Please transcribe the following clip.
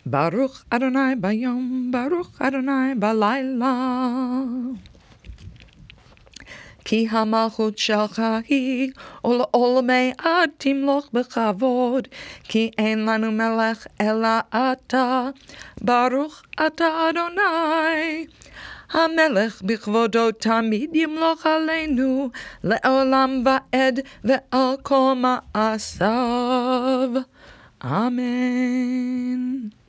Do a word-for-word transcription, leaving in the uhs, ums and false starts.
Baruch Adonai bayom, Baruch Adonai balayla. כי המלכות שלך היא ולעולמי עד תמלוך בכבוד, כי אין לנו מלך אלא אתה, ברוך אתה אדוני. המלך בכבודו תמיד ימלוך עלינו, לעולם ועד ועל כל מעשיו. אמן.